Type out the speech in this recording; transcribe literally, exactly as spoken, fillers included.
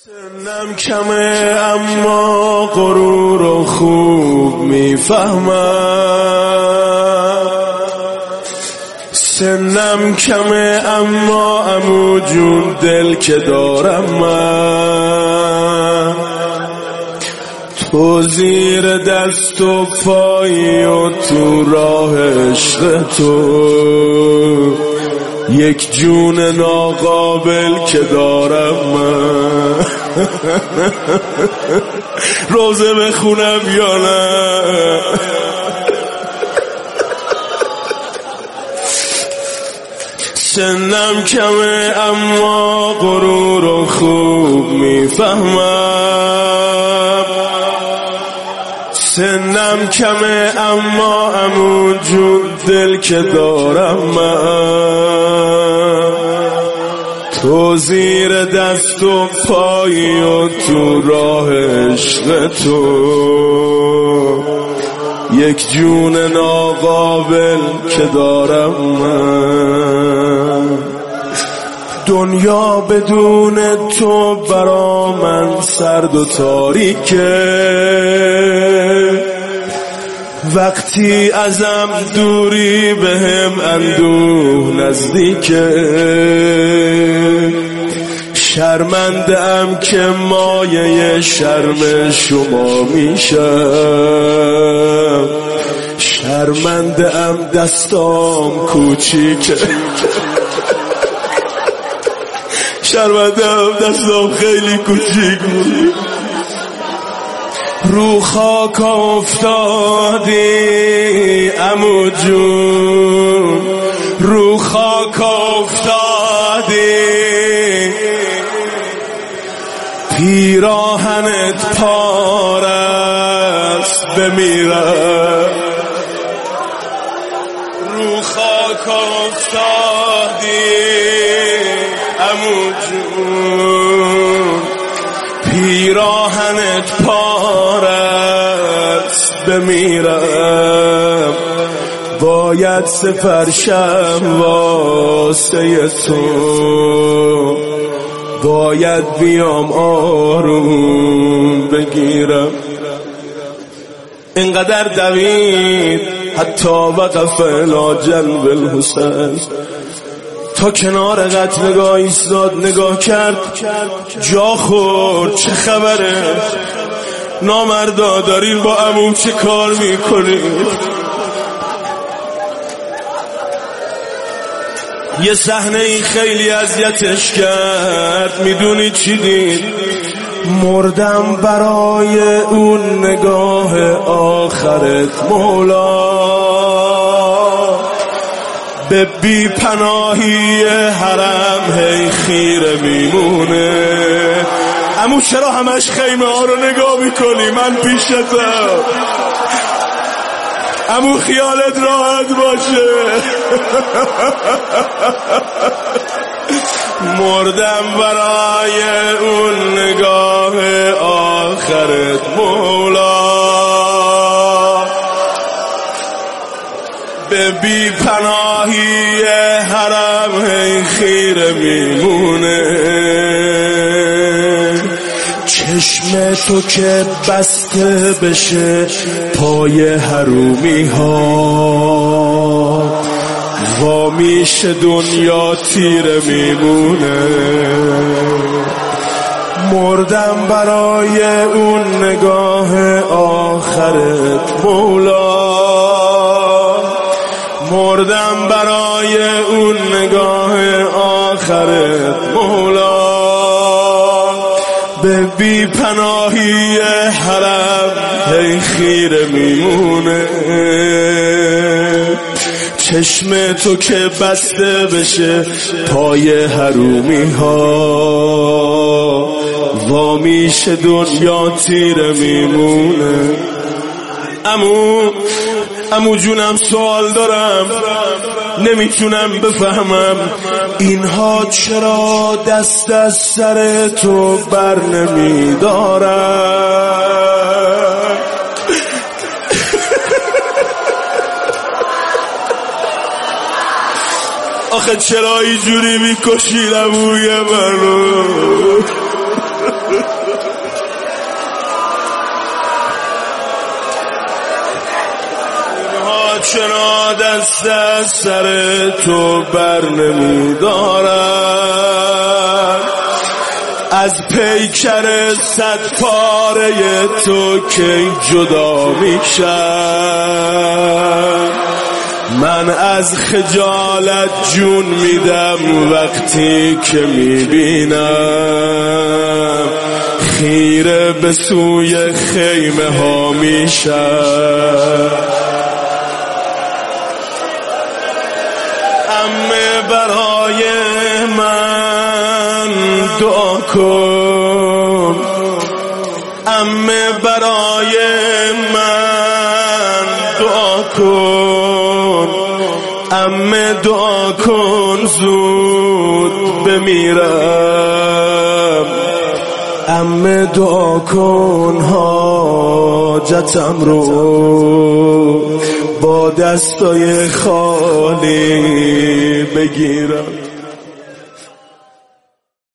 سنم کمه اما غرور و خوب میفهمم. سنم کمه اما عمو جون دل که دارم من، تو زیر دست و پایی و تو راه عشق تو یک جون ناقابل که دارم من. روزه بخونم یا نه؟ سنم کمه اما غرور و خوب میفهمم. سنم کمه اما عمو جون دل که دارم من، تو زیر دست و پایی و تو راه عشق تو یک جون ناقابل که دارم من. دنیا بدون تو برا من سرد و تاریکه، وقتی ازم دوری بهم اندوه نزدیکه. شرمنده ام که مایه شرم شما میشم، شرمنده ام دستام کوچیکه، شرمنده ام دستام خیلی کوچیک بود. رو خاک افتادی عمو جون، رو خاک افتادی، پیراهنت پاره است بمیرم. رو خاک افتادی عمو جون، پیراهنت پاره است بمیرم. باید سپرشم واسه تو، باید بیام آروم بگیرم. اینقدر دوید حتی وقف الی جنب الحسین، تا کنار قتلگاه ایستاد نگاه کرد، جا خورد. چه خبره؟ نامردا دارین با عمو چه کار میکنید؟ یه صحنه ای خیلی اذیتش کرد. میدونی چی دید؟ مردم برای اون نگاه آخرت مولا، به بی پناهی حرم هی خیره میمونه. عمو چرا همش خیمه ها رو نگاه میکنی؟ من پیشتم. عمو خیالت راحت باشه. مردم برای اون نگاه آخرت مولا، به بی پناهی حرم هی خیره میمونه. چشم تو که بسته بشه پای حرومی ها، وا میشه دنیا تیره میمونه. مردم برای اون نگاه آخرت مولا، مردم برای اون نگاه آخرت مولا، به بی پناهی حرم هی خیره میمونه. چشم تو که بسته بشه پای حرومی ها، وا میشه دنیا تیره میمونه. عمو عمو جونم سوال دارم، نمیتونم بفهمم اینها چرا دست از سر تو بر نمیدارن. آخه چرا اینجوری میکشی عموی منو؟ چرا دست از سر تو بر نمیدارم، از پیکر صد پاره تو کی جدا میشم. من از خجالت جون میدم وقتی که میبینم خیره به سوی خیمه ها میشم. عمه برای من دعا کن، عمه برای من دعا کن، عمه دعا کن زود بمیرم، عمه دعا کن حاجتم رو با دستای خالی بگیرم.